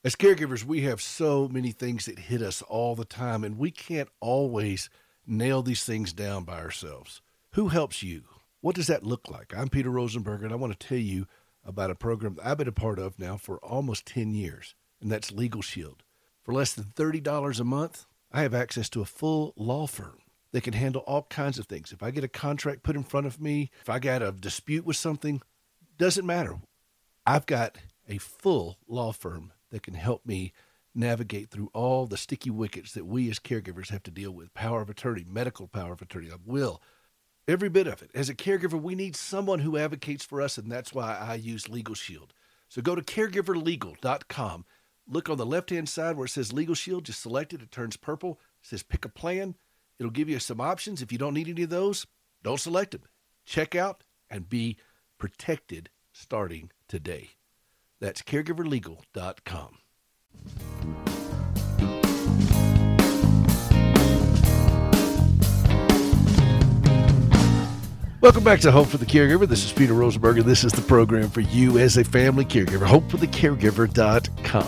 As caregivers, we have so many things that hit us all the time, and we can't always nail these things down by ourselves. Who helps you? What does that look like? I'm Peter Rosenberger, and I want to tell you about a program that I've been a part of now for almost 10 years, and that's Legal Shield. For less than $30 a month, I have access to a full law firm that can handle all kinds of things. If I get a contract put in front of me, if I got a dispute with something, doesn't matter. I've got a full law firm that can help me navigate through all the sticky wickets that we as caregivers have to deal with. Power of attorney, medical power of attorney, will, every bit of it. As a caregiver, we need someone who advocates for us, and that's why I use Legal Shield. So go to caregiverlegal.com. Look on the left-hand side where it says Legal Shield. Just select it. It turns purple. It says pick a plan. It'll give you some options. If you don't need any of those, don't select them. Check out and be protected starting today. That's caregiverlegal.com. Welcome back to Hope for the Caregiver. This is Peter Rosenberg, and this is the program for you as a family caregiver. HopeForTheCaregiver.com.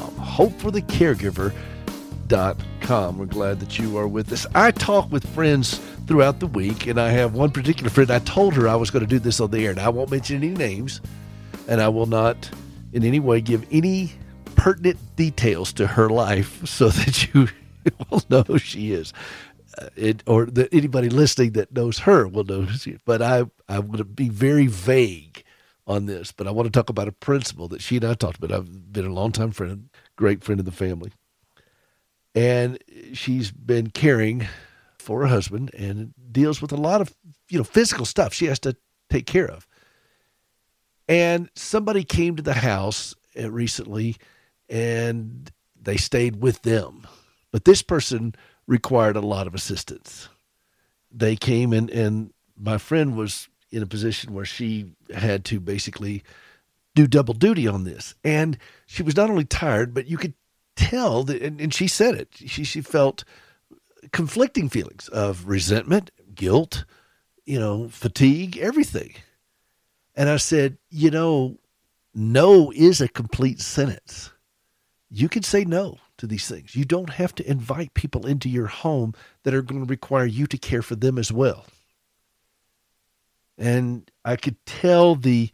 HopeForTheCaregiver.com. We're glad that you are with us. I talk with friends throughout the week, and I have one particular friend. I told her I was going to do this on the air, and I won't mention any names, and I will not in any way give any pertinent details to her life so that you will know who she is. Anybody listening that knows her will know who she is. But I'm going to be very vague on this. But I want to talk about a principle that she and I talked about. I've been a longtime friend, great friend of the family. And she's been caring for her husband and deals with a lot of, physical stuff she has to take care of. And somebody came to the house recently, and they stayed with them. But this person required a lot of assistance. They came and my friend was in a position where she had to basically do double duty on this. And she was not only tired, but you could tell that, and she said it, she felt conflicting feelings of resentment, guilt, fatigue, everything. And I said, no is a complete sentence. You can say no to these things. You don't have to invite people into your home that are going to require you to care for them as well. And I could tell the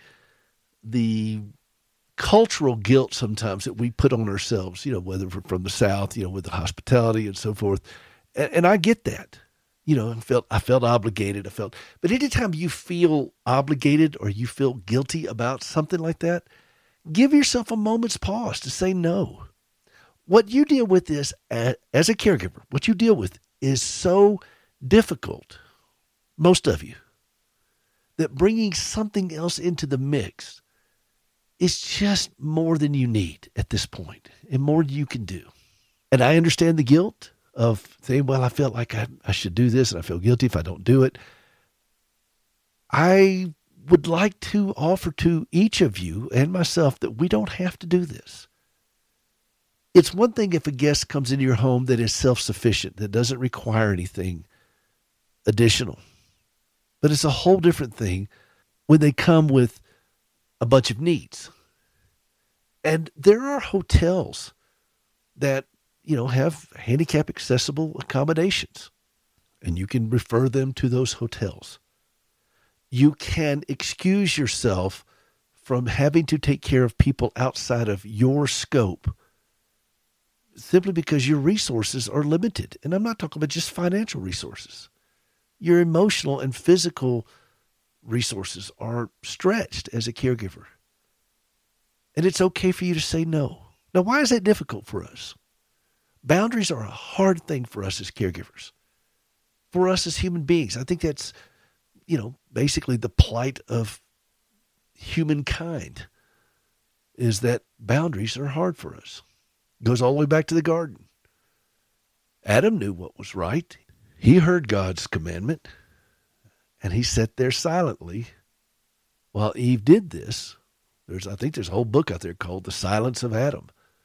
cultural guilt sometimes that we put on ourselves, whether we're from the South, with the hospitality and so forth. And I get that. I felt obligated. But anytime you feel obligated or you feel guilty about something like that, give yourself a moment's pause to say no. What you deal with is, as a caregiver, what you deal with is so difficult, most of you, that bringing something else into the mix is just more than you need at this point and more than you can do. And I understand the guilt of saying, well, I felt like I should do this and I feel guilty if I don't do it. I would like to offer to each of you and myself that we don't have to do this. It's one thing if a guest comes into your home that is self-sufficient, that doesn't require anything additional. But it's a whole different thing when they come with a bunch of needs. And there are hotels that, have handicap accessible accommodations, and you can refer them to those hotels. You can excuse yourself from having to take care of people outside of your scope simply because your resources are limited. And I'm not talking about just financial resources. Your emotional and physical resources are stretched as a caregiver. And it's okay for you to say no. Now, why is that difficult for us? Boundaries are a hard thing for us as caregivers, for us as human beings. I think that's, basically the plight of humankind is that boundaries are hard for us. It goes all the way back to the garden. Adam knew what was right. He heard God's commandment, and he sat there silently while Eve did this. I think there's a whole book out there called The Silence of Adam.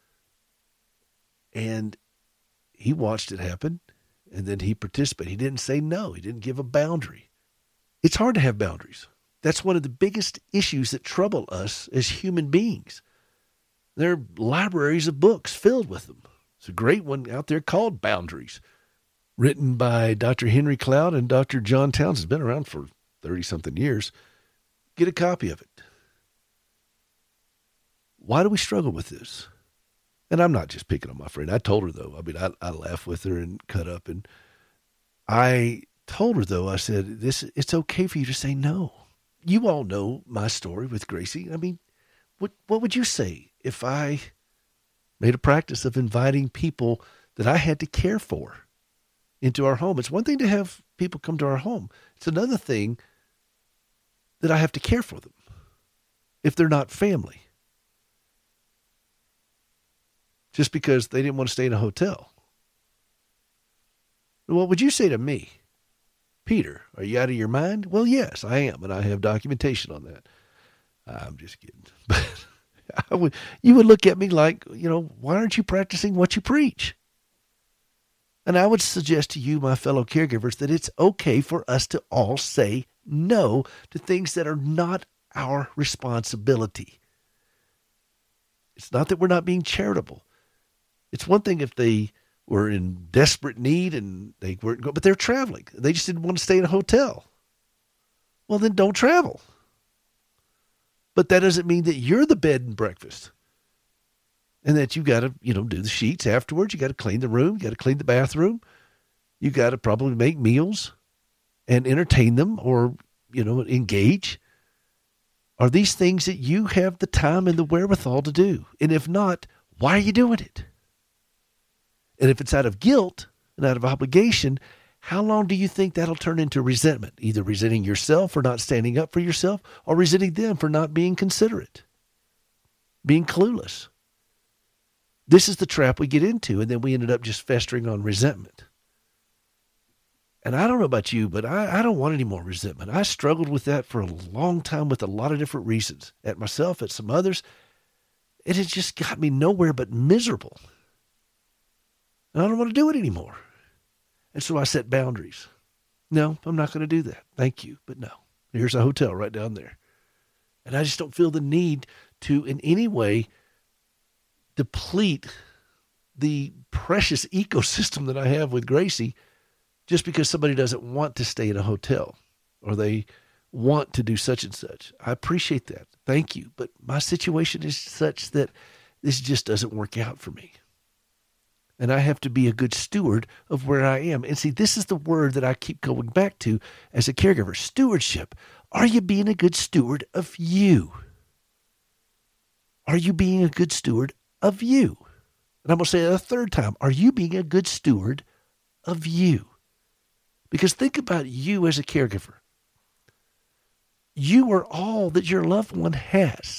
And he watched it happen, and then he participated. He didn't say no. He didn't give a boundary. It's hard to have boundaries. That's one of the biggest issues that trouble us as human beings. There are libraries of books filled with them. There's a great one out there called Boundaries, written by Dr. Henry Cloud and Dr. John Townsend. It's been around for 30-something years. Get a copy of it. Why do we struggle with this? And I'm not just picking on my friend. I told her, though. I mean, I laugh with her and cut up. And I told her, though, I said, it's okay for you to say no. You all know my story with Gracie. I mean, what would you say if I made a practice of inviting people that I had to care for into our home? It's one thing to have people come to our home. It's another thing that I have to care for them if they're not family. Just because they didn't want to stay in a hotel. What would you say to me? Peter, are you out of your mind? Well, yes, I am, and I have documentation on that. I'm just kidding. But you would look at me like, why aren't you practicing what you preach? And I would suggest to you, my fellow caregivers, that it's okay for us to all say no to things that are not our responsibility. It's not that we're not being charitable. It's one thing if they were in desperate need and they weren't going, but they're traveling. They just didn't want to stay in a hotel. Well, then don't travel. But that doesn't mean that you're the bed and breakfast. And that you got to, do the sheets afterwards. You got to clean the room. You got to clean the bathroom. You got to probably make meals and entertain them or, engage. Are these things that you have the time and the wherewithal to do? And if not, why are you doing it? And if it's out of guilt and out of obligation, how long do you think that'll turn into resentment? Either resenting yourself for not standing up for yourself or resenting them for not being considerate, being clueless. This is the trap we get into, and then we ended up just festering on resentment. And I don't know about you, but I don't want any more resentment. I struggled with that for a long time with a lot of different reasons, at myself, at some others. It has just got me nowhere but miserable. And I don't want to do it anymore. And so I set boundaries. No, I'm not going to do that. Thank you, but no. Here's a hotel right down there. And I just don't feel the need to in any way deplete the precious ecosystem that I have with Gracie just because somebody doesn't want to stay in a hotel or they want to do such and such. I appreciate that. Thank you. But my situation is such that this just doesn't work out for me. And I have to be a good steward of where I am. And see, this is the word that I keep going back to as a caregiver, stewardship. Are you being a good steward of you? Are you being a good steward of you? And I'm going to say it a third time. Are you being a good steward of you? Because think about you as a caregiver. You are all that your loved one has.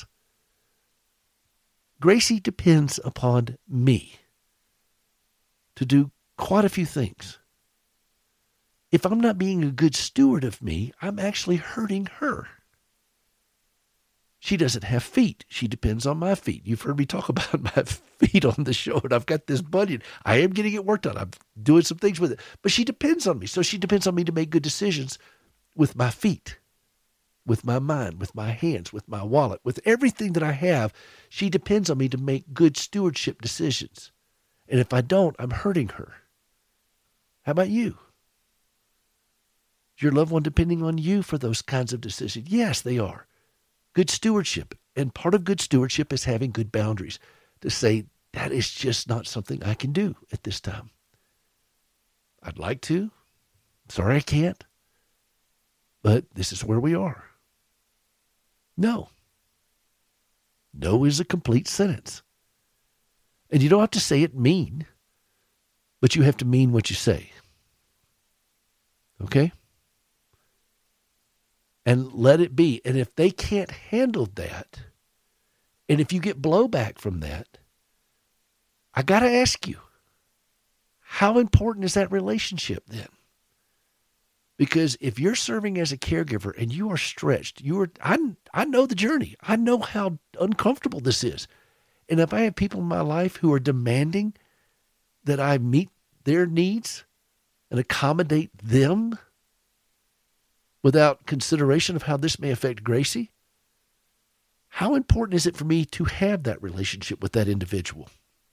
Gracie depends upon me to do quite a few things. If I'm not being a good steward of me, I'm actually hurting her. She doesn't have feet. She depends on my feet. You've heard me talk about my feet on the show, and I've got this bunion. I am getting it worked on. I'm doing some things with it. But she depends on me. So she depends on me to make good decisions with my feet, with my mind, with my hands, with my wallet, with everything that I have. She depends on me to make good stewardship decisions. And if I don't, I'm hurting her. How about you? Is your loved one depending on you for those kinds of decisions? Yes, they are. Good stewardship. And part of good stewardship is having good boundaries to say, that is just not something I can do at this time. I'd like to. Sorry I can't. But this is where we are. No. No is a complete sentence. And you don't have to say it mean, but you have to mean what you say. Okay? And let it be. And if they can't handle that, and if you get blowback from that, I got to ask you, how important is that relationship then? Because if you're serving as a caregiver and you are stretched, I know the journey. I know how uncomfortable this is. And if I have people in my life who are demanding that I meet their needs and accommodate them without consideration of how this may affect Gracie, How important is it for me to have that relationship with that individual?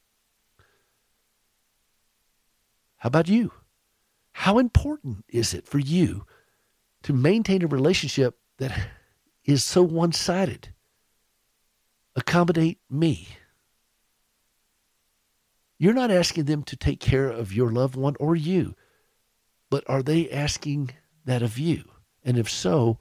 How about you? How important is it for you to maintain a relationship that is so one-sided? Accommodate me. You're not asking them to take care of your loved one or you, but are they asking that of you? And if so,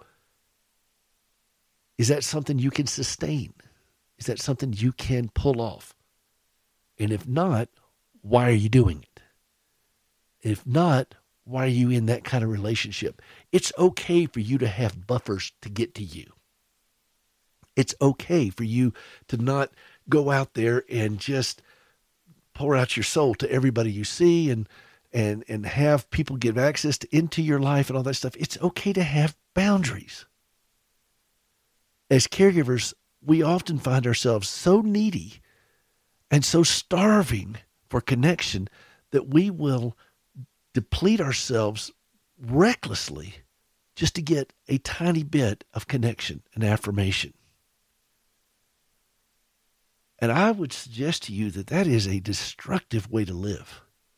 is that something you can sustain? Is that something you can pull off? And if not, why are you doing it? If not, why are you in that kind of relationship? It's okay for you to have buffers to get to you. It's okay for you to not go out there and just pour out your soul to everybody you see and have people give access into your life and all that stuff. It's okay to have boundaries. As caregivers, we often find ourselves so needy and so starving for connection that we will deplete ourselves recklessly just to get a tiny bit of connection and affirmation. And I would suggest to you that that is a destructive way to live.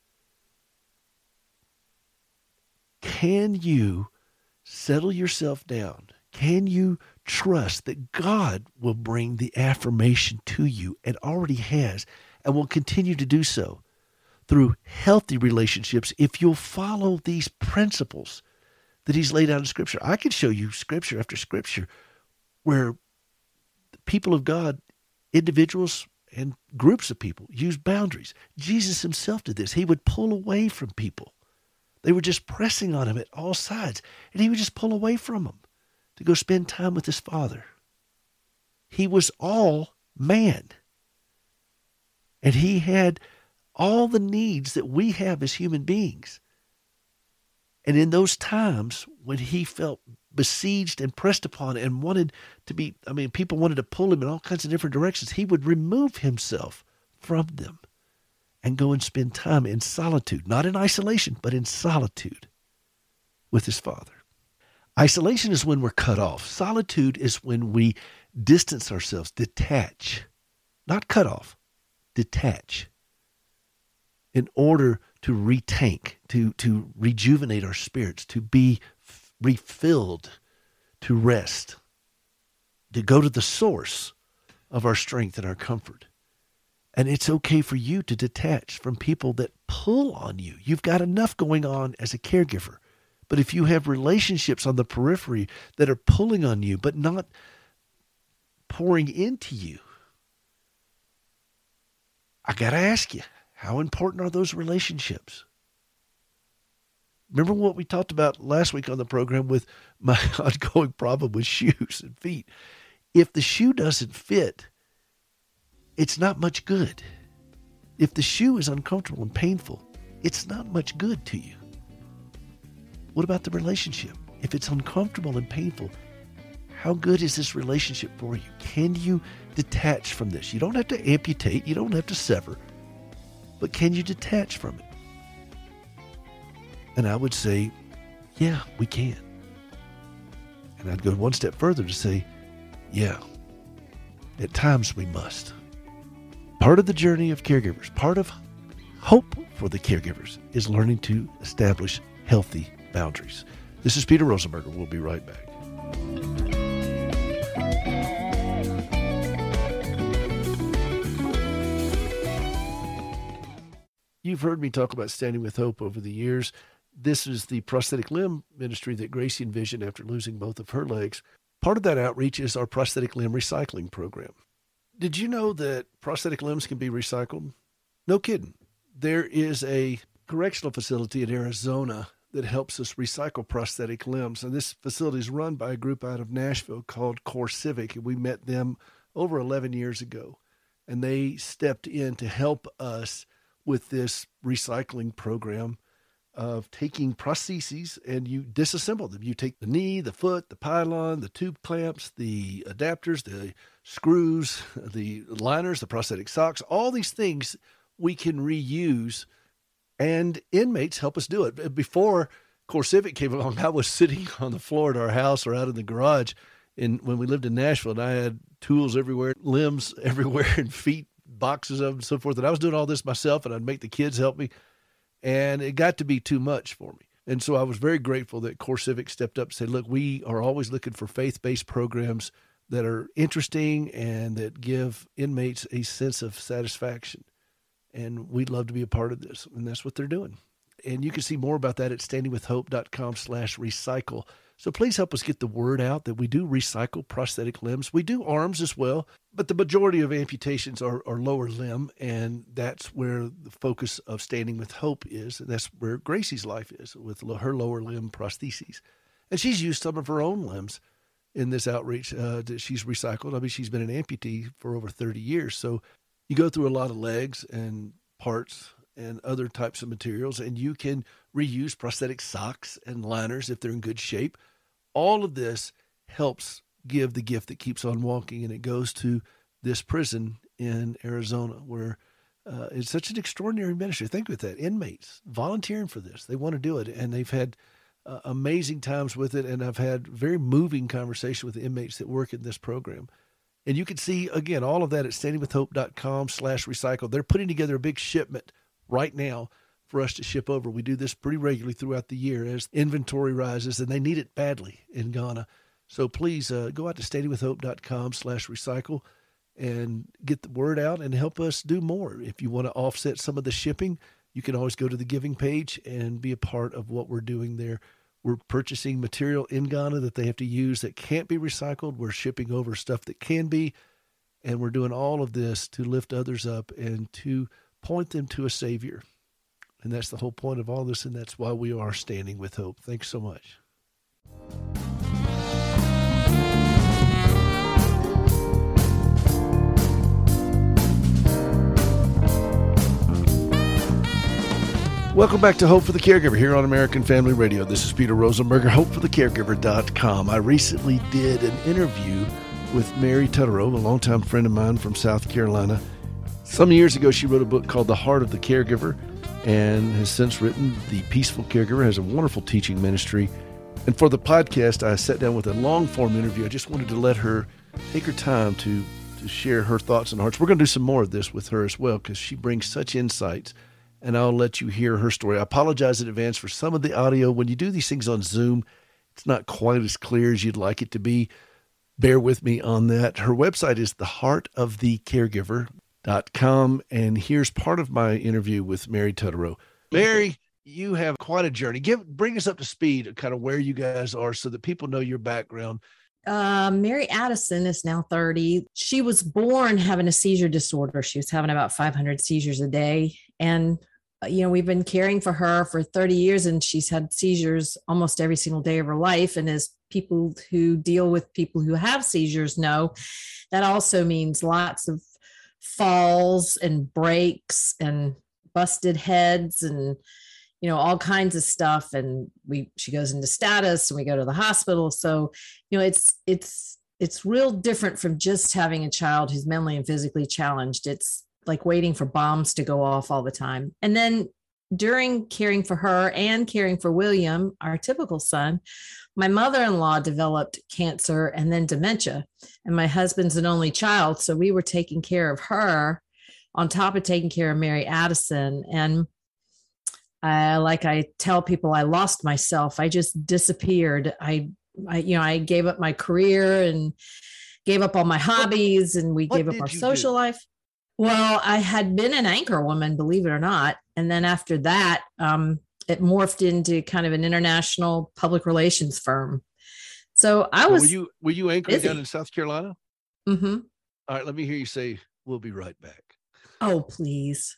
Can you settle yourself down? Can you trust that God will bring the affirmation to you and already has and will continue to do so through healthy relationships if you'll follow these principles that he's laid out in Scripture? I could show you Scripture after Scripture where the people of God, individuals and groups of people, use boundaries. Jesus himself did this. He would pull away from people. They were just pressing on him at all sides, and he would just pull away from them to go spend time with his Father. He was all man, and he had all the needs that we have as human beings. And in those times when he felt besieged and pressed upon and wanted to be, people wanted to pull him in all kinds of different directions, he would remove himself from them and go and spend time in solitude, not in isolation, but in solitude with his Father. Isolation is when we're cut off. Solitude is when we distance ourselves, detach, not cut off, detach, in order to retank, to rejuvenate our spirits, to be refilled, to rest, to go to the source of our strength and our comfort. And it's okay for you to detach from people that pull on you. You've got enough going on as a caregiver. But if you have relationships on the periphery that are pulling on you but not pouring into you, I got to ask you, how important are those relationships? Remember what we talked about last week on the program with my ongoing problem with shoes and feet. If the shoe doesn't fit, it's not much good. If the shoe is uncomfortable and painful, it's not much good to you. What about the relationship? If it's uncomfortable and painful, how good is this relationship for you? Can you detach from this? You don't have to amputate. You don't have to sever. But can you detach from it? And I would say, yeah, we can. And I'd go one step further to say, yeah, at times we must. Part of the journey of caregivers, part of hope for the caregivers is learning to establish healthy boundaries. This is Peter Rosenberger. We'll be right back. You've heard me talk about Standing with Hope over the years. This is the prosthetic limb ministry that Gracie envisioned after losing both of her legs. Part of that outreach is our prosthetic limb recycling program. Did you know that prosthetic limbs can be recycled? No kidding. There is a correctional facility in Arizona that helps us recycle prosthetic limbs. And this facility is run by a group out of Nashville called Core Civic. And we met them over 11 years ago. And they stepped in to help us with this recycling program of taking prostheses and you disassemble them. You take the knee, the foot, the pylon, the tube clamps, the adapters, the screws, the liners, the prosthetic socks, all these things we can reuse, and inmates help us do it. Before Core Civic came along, I was sitting on the floor at our house or out in the garage And when we lived in Nashville, and I had tools everywhere, limbs everywhere, and feet, boxes of them, and so forth. And I was doing all this myself, and I'd make the kids help me. And it got to be too much for me. And so I was very grateful that CoreCivic stepped up and said, look, we are always looking for faith-based programs that are interesting and that give inmates a sense of satisfaction. And we'd love to be a part of this. And that's what they're doing. And you can see more about that at standingwithhope.com/recycle. So please help us get the word out that we do recycle prosthetic limbs. We do arms as well, but the majority of amputations are lower limb, and that's where the focus of Standing with Hope is. And that's where Gracie's life is, with her lower limb prostheses. And she's used some of her own limbs in this outreach that she's recycled. I mean, she's been an amputee for over 30 years. So you go through a lot of legs and parts and other types of materials, and you can reuse prosthetic socks and liners if they're in good shape. All of this helps give the gift that keeps on walking, and it goes to this prison in Arizona where it's such an extraordinary ministry. Think with that, inmates volunteering for this. They want to do it, and they've had amazing times with it, and I've had very moving conversation with the inmates that work in this program. And you can see, again, all of that at standingwithhope.com/recycle. They're putting together a big shipment right now for us to ship over. We do this pretty regularly throughout the year as inventory rises, and they need it badly in Ghana. So please go out to standingwithhope.com/recycle and get the word out and help us do more. If you want to offset some of the shipping, you can always go to the giving page and be a part of what we're doing there. We're purchasing material in Ghana that they have to use that can't be recycled. We're shipping over stuff that can be, and we're doing all of this to lift others up and to point them to a Savior. And that's the whole point of all this, and that's why we are Standing with Hope. Thanks so much. Welcome back to Hope for the Caregiver here on American Family Radio. This is Peter Rosenberger, hopeforthecaregiver.com. I recently did an interview with Mary Tutterow, a longtime friend of mine from South Carolina. Some years ago, she wrote a book called The Heart of the Caregiver and has since written The Peaceful Caregiver, has a wonderful teaching ministry. And for the podcast, I sat down with a long-form interview. I just wanted to let her take her time to share her thoughts and hearts. We're going to do some more of this with her as well because she brings such insights, and I'll let you hear her story. I apologize in advance for some of the audio. When you do these things on Zoom, it's not quite as clear as you'd like it to be. Bear with me on that. Her website is theheartofthecaregiver.com, and here's part of my interview with Mary Tutterow. Mary, you have quite a journey. Bring us up to speed of kind of where you guys are so that people know your background. Mary Addison is now 30. She was born having a seizure disorder. She was having about 500 seizures a day. And, we've been caring for her for 30 years, and she's had seizures almost every single day of her life. And as people who deal with people who have seizures know, that also means lots of falls and breaks and busted heads and all kinds of stuff. And she goes into status and we go to the hospital. So, it's real different from just having a child who's mentally and physically challenged. It's like waiting for bombs to go off all the time. And then during caring for her and caring for William, our typical son, my mother-in-law developed cancer and then dementia. And my husband's an only child. So we were taking care of her on top of taking care of Mary Addison. And like I tell people, I lost myself. I just disappeared. I gave up my career and gave up all my hobbies, and we gave up our social life. Well, I had been an anchor woman, believe it or not. And then after that, it morphed into kind of an international public relations firm. So I was. Were you anchoring busy down in South Carolina? Mm-hmm. All right, let me hear you say, "We'll be right back." Oh, please.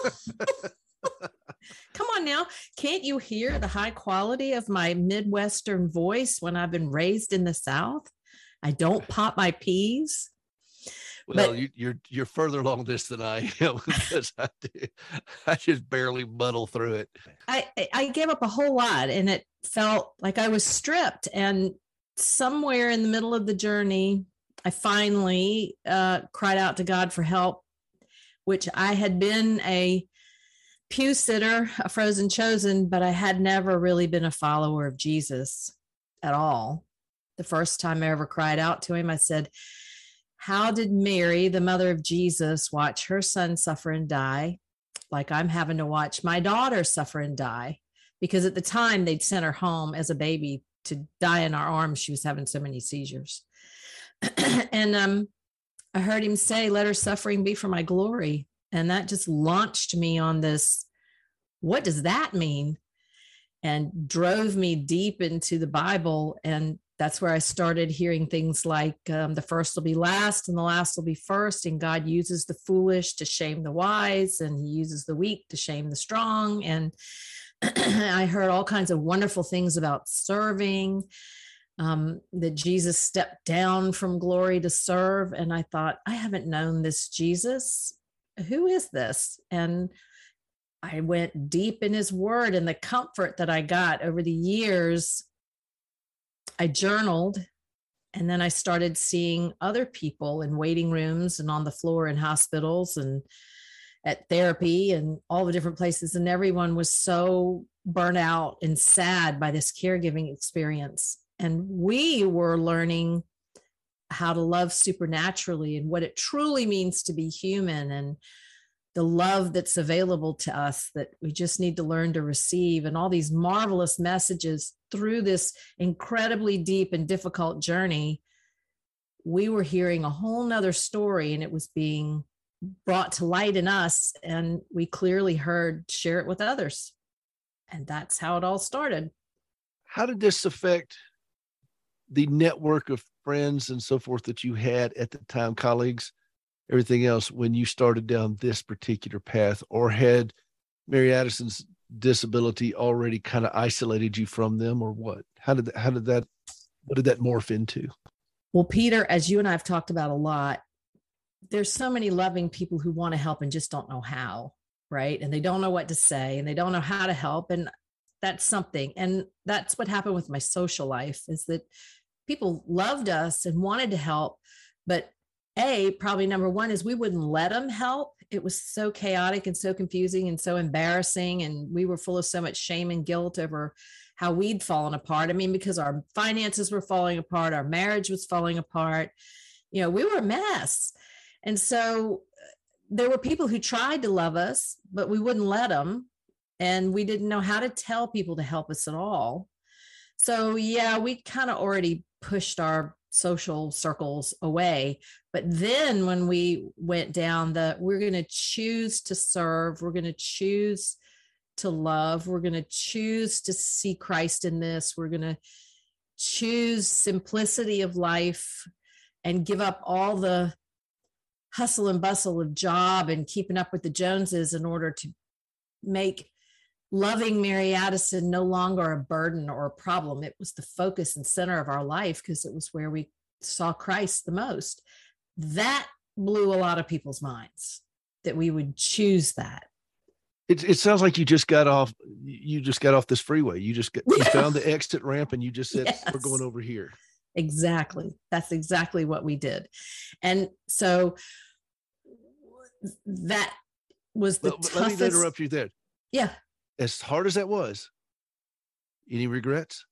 Come on now. Can't you hear the high quality of my Midwestern voice when I've been raised in the South? I don't pop my peas. Well, you're further along this than I am because I just barely muddle through it. I gave up a whole lot, and it felt like I was stripped. And somewhere in the middle of the journey, I finally cried out to God for help, which I had been a pew sitter, a frozen chosen, but I had never really been a follower of Jesus at all. the first time I ever cried out to him. I said, how did Mary, the mother of Jesus, watch her son suffer and die like I'm having to watch my daughter suffer and die? Because at the time they'd sent her home as a baby to die in our arms. She was having so many seizures. And I heard him say, let her suffering be for my glory. And that just launched me on this, what does that mean? And drove me deep into the Bible. And that's where I started hearing things like the first will be last and the last will be first. And God uses the foolish to shame the wise, and he uses the weak to shame the strong. And I heard all kinds of wonderful things about serving, that Jesus stepped down from glory to serve. And I thought, I haven't known this Jesus. Who is this? And I went deep in his word, and the comfort that I got over the years, I journaled, and then I started seeing other people in waiting rooms and on the floor in hospitals and at therapy and all the different places. And everyone was so burnt out and sad by this caregiving experience. And we were learning how to love supernaturally and what it truly means to be human, and the love that's available to us that we just need to learn to receive, and all these marvelous messages through this incredibly deep and difficult journey. We were hearing a whole nother story, and it was being brought to light in us, and we clearly heard, share it with others. And that's how it all started. How did this affect the network of friends and so forth that you had at the time, colleagues, everything else, when you started down this particular path? Or had Mary Addison's disability already kind of isolated you from them, or what? What did that morph into? Well, Peter, as you and I have talked about a lot, there's so many loving people who want to help and just don't know how, right? And they don't know what to say, and they don't know how to help. And that's something. And that's what happened with my social life, is that people loved us and wanted to help, but probably number one is we wouldn't let them help. It was so chaotic and so confusing and so embarrassing. And we were full of so much shame and guilt over how we'd fallen apart. I mean, because our finances were falling apart, our marriage was falling apart. We were a mess. And so there were people who tried to love us, but we wouldn't let them. And we didn't know how to tell people to help us at all. So yeah, we kind of already pushed our social circles away. But then when we went down we're going to choose to serve, we're going to choose to love, we're going to choose to see Christ in this, we're going to choose simplicity of life and give up all the hustle and bustle of job and keeping up with the Joneses in order to make loving Mary Addison no longer a burden or a problem. It was the focus and center of our life, because it was where we saw Christ the most. That blew a lot of people's minds, that we would choose that. It sounds like you just got off this freeway. You found the exit ramp, and you just said, yes, we're going over here. Exactly. That's exactly what we did. And so that was the toughest. Let me interrupt you there. Yeah. As hard as that was, any regrets?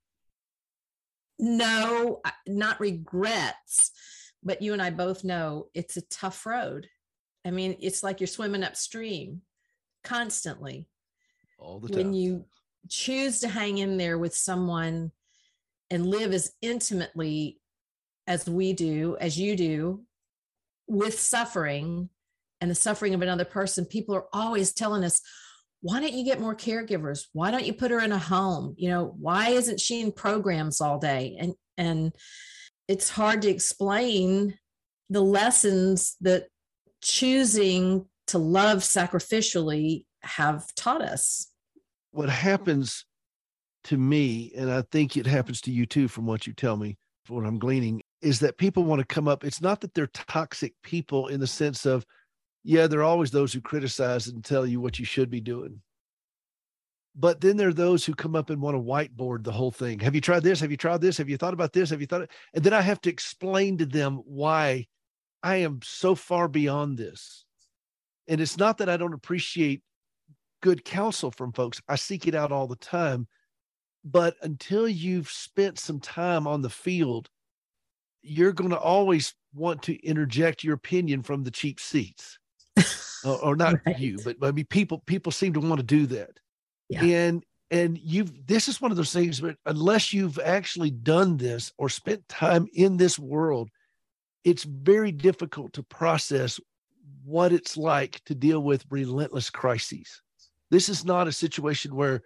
No, not regrets, but you and I both know it's a tough road. I mean, it's like you're swimming upstream constantly. All the time. When you choose to hang in there with someone and live as intimately as we do, as you do, with suffering and the suffering of another person, people are always telling us, why don't you get more caregivers? Why don't you put her in a home? Why isn't she in programs all day? And it's hard to explain the lessons that choosing to love sacrificially have taught us. What happens to me, and I think it happens to you too, from what you tell me, from what I'm gleaning, is that people want to come up. It's not that they're toxic people in the sense of, yeah, there are always those who criticize and tell you what you should be doing. But then there are those who come up and want to whiteboard the whole thing. Have you tried this? Have you tried this? Have you thought about this? Have you thought? And then I have to explain to them why I am so far beyond this. And it's not that I don't appreciate good counsel from folks. I seek it out all the time. But until you've spent some time on the field, you're going to always want to interject your opinion from the cheap seats. Or not Right. you, but I mean, people seem to want to do that. Yeah. And this is one of those things, but unless you've actually done this or spent time in this world, it's very difficult to process what it's like to deal with relentless crises. This is not a situation where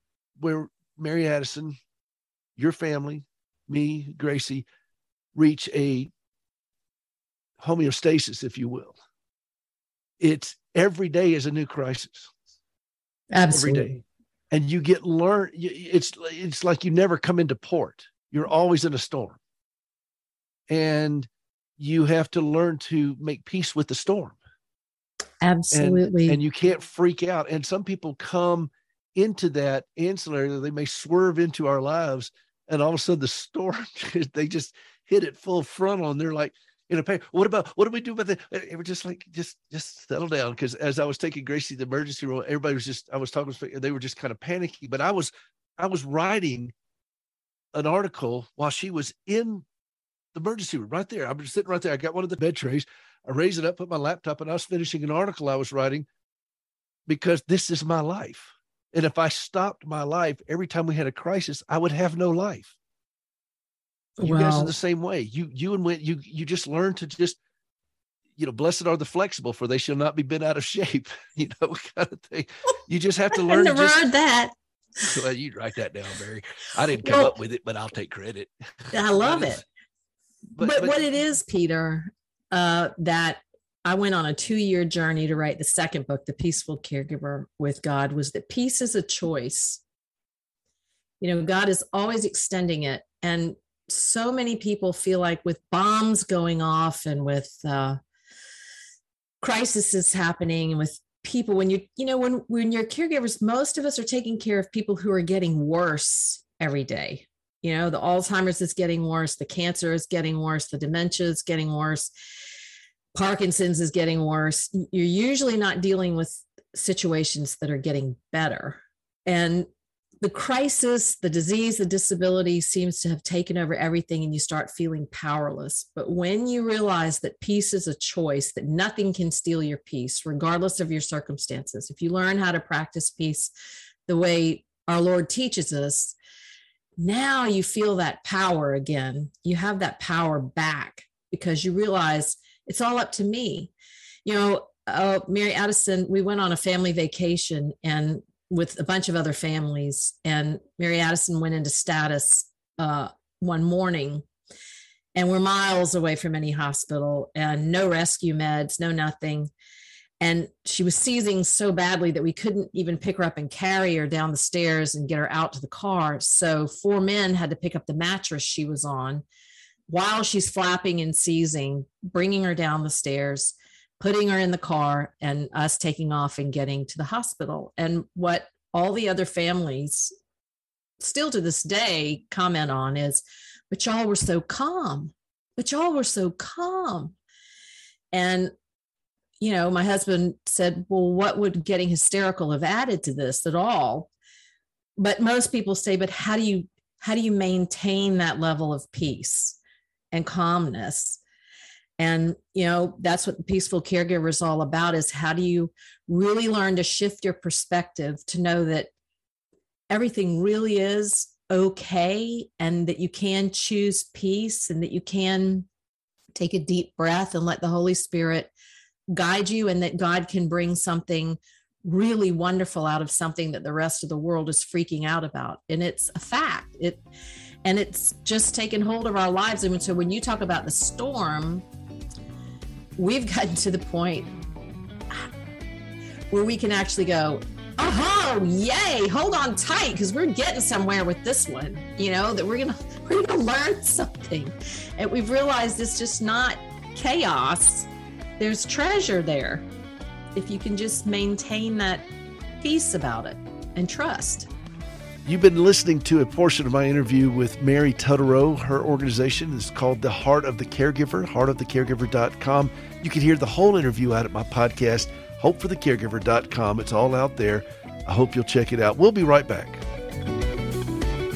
Mary Addison, your family, me, Gracie, reach a homeostasis, if you will. It's every day is a new crisis. Absolutely. Every day. And you get it's like you never come into port. You're always in a storm. And you have to learn to make peace with the storm. Absolutely. And you can't freak out. And some people come into that ancillary, they may swerve into our lives, and all of a sudden the storm, they just hit it full frontal, and they're like, in a pain. What do we do about that? And we're just like, just settle down. Because as I was taking Gracie to the emergency room, everybody was I was talking, they were just kind of panicky. But I was writing an article while she was in the emergency room right there. I'm just sitting right there. I got one of the bed trays. I raised it up, put my laptop, and I was finishing an article I was writing, because this is my life. And if I stopped my life every time we had a crisis, I would have no life. You guys are the same way. You and when you just learn to just, blessed are the flexible, for they shall not be bent out of shape, kind of thing. You just have to learn. I never heard that. Well, you write that down, Mary. I didn't come up with it, but I'll take credit. I love it. But what it is, Peter, that I went on a 2-year journey to write the second book, The Peaceful Caregiver with God, was that peace is a choice. God is always extending it. And so many people feel like with bombs going off and with crises happening, and with people, when you're caregivers, most of us are taking care of people who are getting worse every day. The Alzheimer's is getting worse, the cancer is getting worse, the dementia is getting worse, Parkinson's is getting worse. You're usually not dealing with situations that are getting better. And the crisis, the disease, the disability seems to have taken over everything, and you start feeling powerless. But when you realize that peace is a choice, that nothing can steal your peace, regardless of your circumstances, if you learn how to practice peace the way our Lord teaches us, now you feel that power again. You have that power back, because you realize it's all up to me. Mary Addison, we went on a family vacation and with a bunch of other families, and Mary Addison went into status one morning, and we're miles away from any hospital and no rescue meds, no nothing. And she was seizing so badly that we couldn't even pick her up and carry her down the stairs and get her out to the car. So 4 men had to pick up the mattress she was on while she's flapping and seizing, bringing her down the stairs, putting her in the car, and us taking off and getting to the hospital. And what all the other families still to this day comment on is, but y'all were so calm. And, my husband said, well, what would getting hysterical have added to this at all? But most people say, but how do you maintain that level of peace and calmness? And, that's what the Peaceful Caregiver is all about, is how do you really learn to shift your perspective to know that everything really is okay, and that you can choose peace, and that you can take a deep breath and let the Holy Spirit guide you, and that God can bring something really wonderful out of something that the rest of the world is freaking out about. And it's a fact. And it's just taken hold of our lives. And so when you talk about the storm, we've gotten to the point where we can actually go, oh, yay, hold on tight, because we're getting somewhere with this one, that we're gonna learn something. And we've realized it's just not chaos. There's treasure there if you can just maintain that peace about it and trust. You've been listening to a portion of my interview with Mary Tutterow. Her organization is called The Heart of the Caregiver, heartofthecaregiver.com. You can hear the whole interview out at my podcast, hopeforthecaregiver.com. It's all out there. I hope you'll check it out. We'll be right back.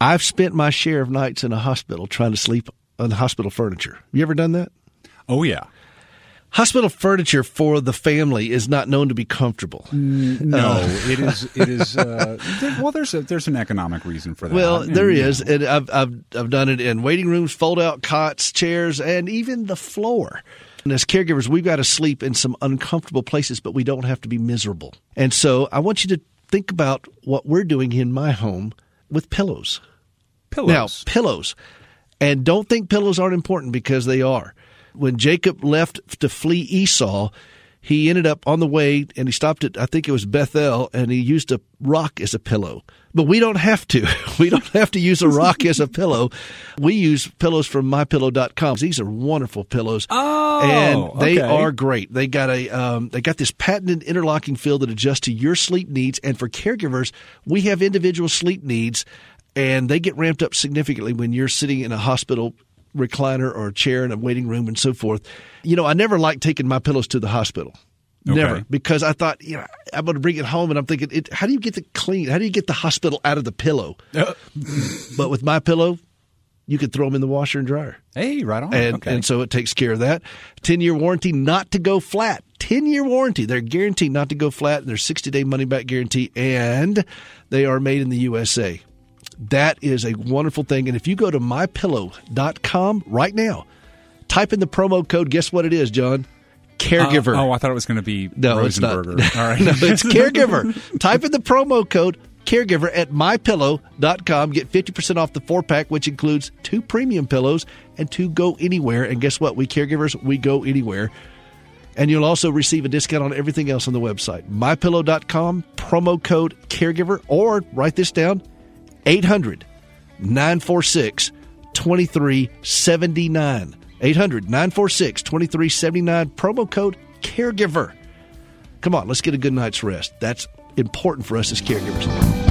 I've spent my share of nights in a hospital trying to sleep on the hospital furniture. You ever done that? Oh, yeah. Hospital furniture for the family is not known to be comfortable. No, it is. Well, there's an economic reason for that. Well, there is, and I've done it in waiting rooms, fold-out cots, chairs, and even the floor. And as caregivers, we've got to sleep in some uncomfortable places, but we don't have to be miserable. And so I want you to think about what we're doing in my home with pillows. Now, pillows. And don't think pillows aren't important, because they are. When Jacob left to flee Esau, he ended up on the way, and he stopped at, I think it was Bethel, and he used a rock as a pillow. But we don't have to. We don't have to use a rock as a pillow. We use pillows from MyPillow.com. These are wonderful pillows. Oh, and they are great. They got this patented interlocking fill that adjusts to your sleep needs. And for caregivers, we have individual sleep needs, and they get ramped up significantly when you're sitting in a hospital recliner or a chair in a waiting room and so forth. You know, I never liked taking my pillows to the hospital. Okay. Never. Because I thought, I'm going to bring it home, and I'm thinking, how do you get it clean? How do you get the hospital out of the pillow? But with my pillow, you could throw them in the washer and dryer. Hey, right on. And so it takes care of that. 10-year warranty not to go flat. 10-year warranty. They're guaranteed not to go flat. There's 60-day money-back guarantee, and they are made in the USA. That is a wonderful thing. And if you go to MyPillow.com right now, type in the promo code. Guess what it is, John? Caregiver. I thought it was going to be no, it's not. All right. No, it's Caregiver. Type in the promo code Caregiver at MyPillow.com. Get 50% off the 4-pack, which includes 2 premium pillows and 2 Go Anywhere. And guess what? We caregivers, we go anywhere. And you'll also receive a discount on everything else on the website. MyPillow.com, promo code Caregiver, or write this down, 800-946-2379. 800-946-2379, promo code Caregiver. Come on, let's get a good night's rest. That's important for us as caregivers.